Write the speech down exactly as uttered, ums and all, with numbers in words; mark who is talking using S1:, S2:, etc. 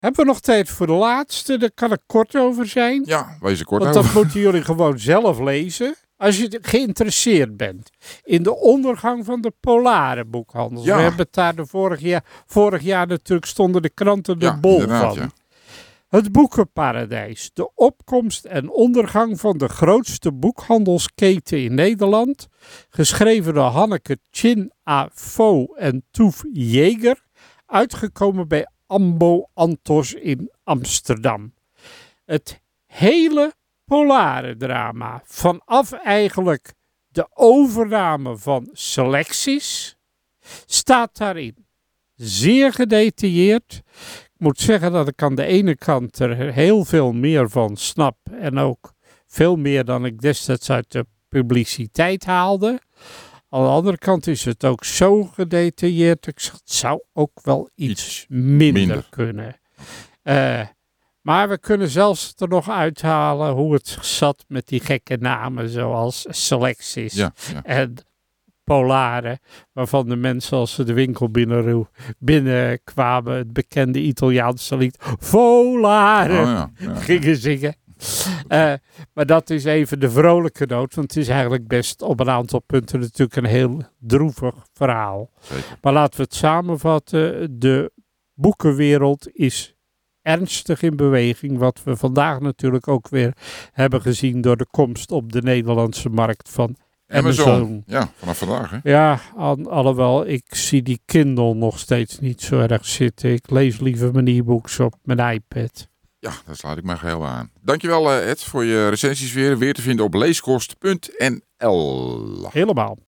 S1: Hebben we nog tijd voor de laatste? Daar kan ik kort over zijn.
S2: Ja, wees er kort
S1: Want
S2: over.
S1: dat moeten jullie gewoon zelf lezen. Als je geïnteresseerd bent in de ondergang van de polare boekhandels.
S2: Ja.
S1: We hebben het daar de vorig jaar, vorig jaar natuurlijk stonden de kranten er
S2: Ja,
S1: bol
S2: inderdaad,
S1: van.
S2: ja.
S1: Het boekenparadijs. De opkomst en ondergang van de grootste boekhandelsketen in Nederland. Geschreven door Hanneke Chin A. Fo en Toef Jeger. Uitgekomen bij Ambo Antos in Amsterdam. Het hele polare drama. Vanaf eigenlijk de overname van Selecties staat daarin. Zeer gedetailleerd. Ik moet zeggen dat ik aan de ene kant er heel veel meer van snap. En ook veel meer dan ik destijds uit de publiciteit haalde. Aan de andere kant is het ook zo gedetailleerd. Ik zeg, het zou ook wel iets,
S2: Iets
S1: minder,
S2: minder.
S1: kunnen. Uh, maar we kunnen zelfs er nog uithalen hoe het zat met die gekke namen zoals Selecties
S2: Ja, ja.
S1: en Polare. Waarvan de mensen als ze de winkel binnen, binnenkwamen het bekende Italiaanse lied Volare
S2: Oh, ja, ja.
S1: gingen zingen. Uh, maar dat is even de vrolijke noot, want het is eigenlijk best op een aantal punten natuurlijk een heel droevig verhaal.
S2: Zeker.
S1: Maar laten we het samenvatten. De boekenwereld is ernstig in beweging, wat we vandaag natuurlijk ook weer hebben gezien door de komst op de Nederlandse markt van Amazon.
S2: Amazon. Ja, vanaf vandaag, hè?
S1: Ja, al, alhoewel ik zie die Kindle nog steeds niet zo erg zitten. Ik lees liever mijn e-books op mijn iPad.
S2: Ja, daar sluit ik mij geheel aan. Dankjewel uh, Ed voor je recensies weer. Weer te vinden op leeskost punt n l.
S1: Helemaal.